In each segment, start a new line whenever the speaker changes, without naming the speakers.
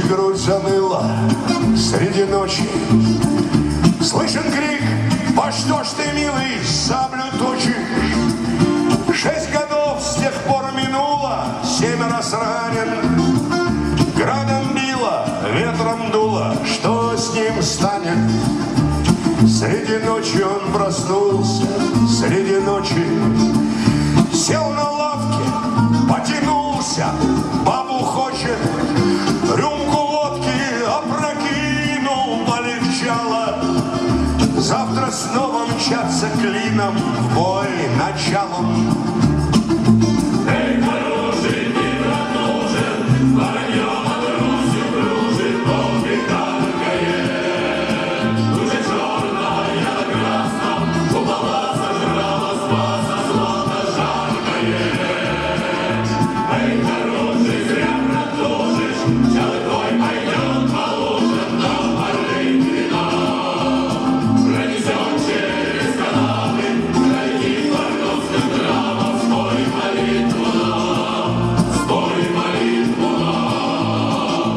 грудь заныла среди ночи. Слышен крик: «По что ж ты, милый, саблю точишь?» 6 годов с тех пор минуло, 7 раз ранен. Градом било, ветром дуло, что с ним станет? Среди ночи он проснулся, среди ночи сел на лавке, потянулся, бабу хочет, рюмку водки опрокинул, полегчало. Завтра снова мчаться клином в бой началом.
Эй, хороший, мир нужен, воронье над Русью кружит, полки танкает. Уже черная на красном, купола сожрала, спаса злато жаркое. Эй, хороший, зря продолжишь, челы твой пойдет по лужам, на орлей вина. Пронесет через канавы, пролетит морковским травам, спой молитву нам, спой молитву нам.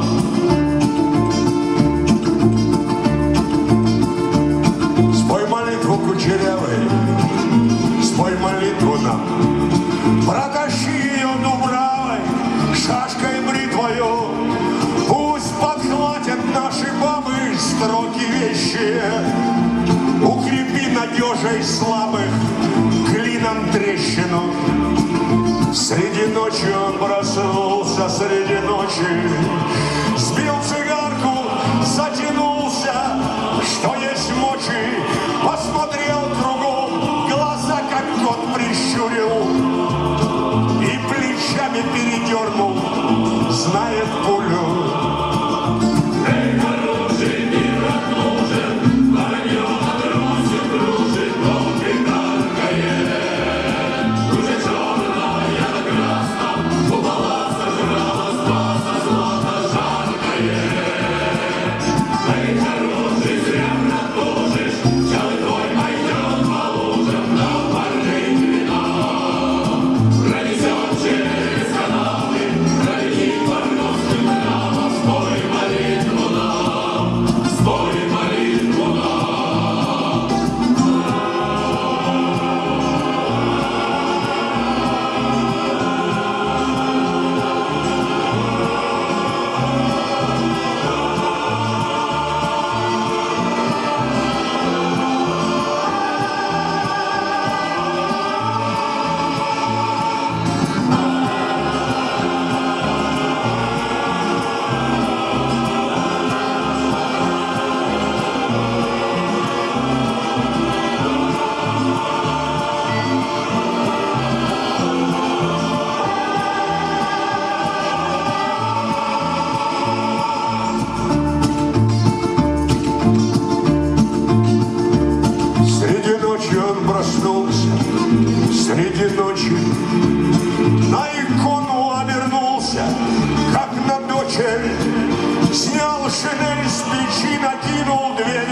Спой молитву кучерявой, спой молитву нам. Протащи ее дубравой, шашкой бритвою. Пусть подхватят наши бабы строки вещие. Укрепи надежей слабых клином трещину. Среди ночи он проснулся, среди ночи сбил цигарку, затянулся, что есть мочи, посмотрел кругом, глаза как кот прищурил и плечами передернул, знает пулю.
Эй, хороший, мир нужен, воронье над Русью кружит, полки танкает. Уже черная на красном, купола сожрала, спаса злато жаркое. Эй, хороший, зря продолжишь, челы твой пойдет по лужам, на орлей вина. Пронесет через канавы, пролетит морковским травам, спой молитву нам, спой молитву нам.
Среди ночи он проснулся, среди ночи на икону обернулся, как на дочерь. Снял шинель с печи, накинул 2